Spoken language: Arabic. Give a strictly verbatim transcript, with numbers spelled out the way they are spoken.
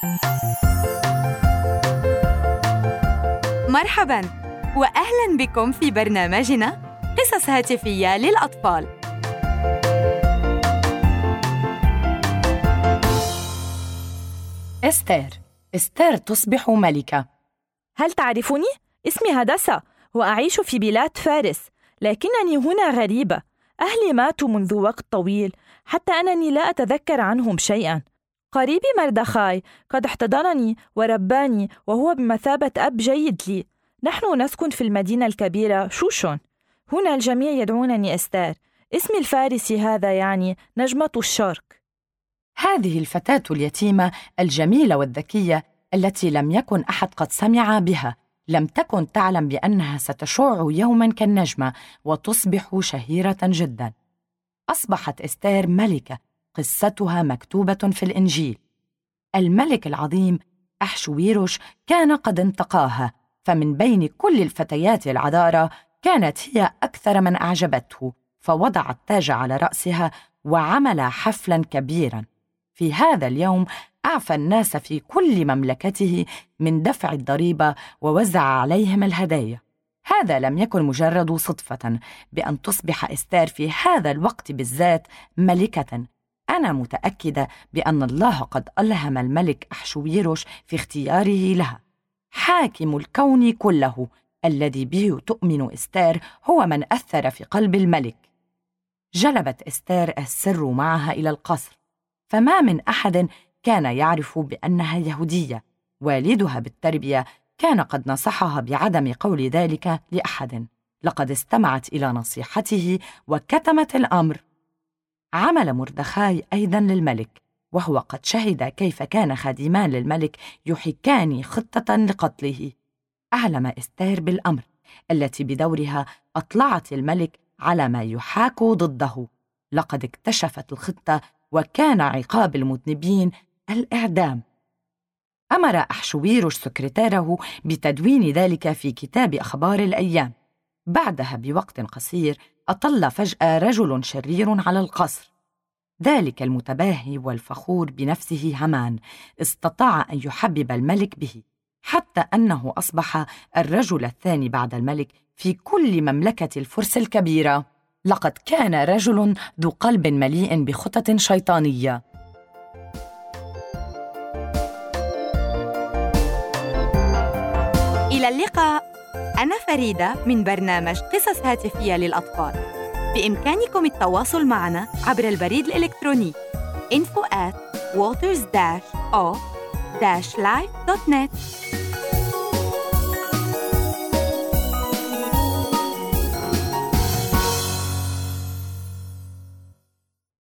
مرحباً وأهلاً بكم في برنامجنا قصص هاتفية للأطفال. إستير. إستير تصبح ملكة. هل تعرفني؟ اسمي هدسة وأعيش في بلاد فارس، لكنني هنا غريبة. أهلي ماتوا منذ وقت طويل، حتى أنني لا أتذكر عنهم شيئاً. قريبي مردخاي قد احتضنني ورباني، وهو بمثابة أب جيد لي. نحن نسكن في المدينة الكبيرة شوشون. هنا الجميع يدعونني إستير. اسمي الفارسي هذا يعني نجمة الشرق. هذه الفتاة اليتيمة الجميلة والذكية التي لم يكن أحد قد سمع بها، لم تكن تعلم بأنها ستشع يوماً كالنجمة وتصبح شهيرة جداً. أصبحت إستير ملكة، قصتها مكتوبة في الإنجيل. الملك العظيم أحشويروش كان قد انتقاها، فمن بين كل الفتيات العذارى كانت هي أكثر من أعجبته، فوضع التاج على رأسها وعمل حفلاً كبيراً. في هذا اليوم أعفى الناس في كل مملكته من دفع الضريبة ووزع عليهم الهدايا. هذا لم يكن مجرد صدفة بأن تصبح إستير في هذا الوقت بالذات ملكة. أنا متأكدة بأن الله قد ألهم الملك أحشويروش في اختياره لها. حاكم الكون كله الذي به تؤمن إستير هو من أثر في قلب الملك. جلبت إستير السر معها إلى القصر، فما من أحد كان يعرف بأنها يهودية. والدها بالتربية كان قد نصحها بعدم قول ذلك لأحد. لقد استمعت إلى نصيحته وكتمت الأمر. عمل مردخاي أيضاً للملك، وهو قد شهد كيف كان خادمان للملك يحكان خطة لقتله. أعلم إستير بالأمر، التي بدورها أطلعت الملك على ما يحاك ضده. لقد اكتشفت الخطة، وكان عقاب المذنبين الإعدام. أمر أحشويروش سكرتاره بتدوين ذلك في كتاب أخبار الأيام. بعدها بوقت قصير أطل فجأة رجل شرير على القصر. ذلك المتباهي والفخور بنفسه هامان استطاع أن يحبب الملك به، حتى أنه أصبح الرجل الثاني بعد الملك في كل مملكة الفرس الكبيرة. لقد كان رجل ذو قلب مليء بخطط شيطانية. إلى اللقاء. أنا فريدة من برنامج قصص هاتفية للأطفال. بإمكانكم التواصل معنا عبر البريد الإلكتروني info at waters dash o dash life dot net.